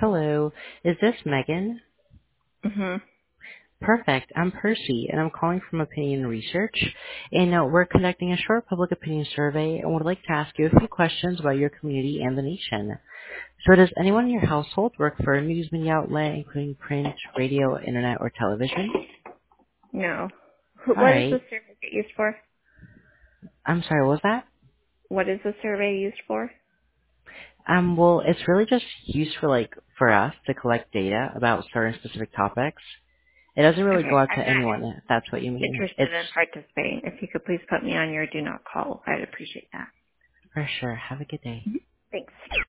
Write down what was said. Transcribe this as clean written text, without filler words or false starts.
Hello. Is this Megan? Mhm. Perfect. I'm Percy, and I'm calling from Opinion Research. And we're conducting a short public opinion survey and would like to ask you a few questions about your community and the nation. So does anyone in your household work for a news media outlet, including print, radio, internet, or television? No. All What is right. the survey get used for? I'm sorry, what was that? What is the survey used for? Well, it's really just used for for us to collect data about certain specific topics. It doesn't really go Okay, out to I'm not anyone, if that's what you mean. interested It's in participating. If you could please put me on your do not call, I'd appreciate that. for sure. Have a good day. Thanks.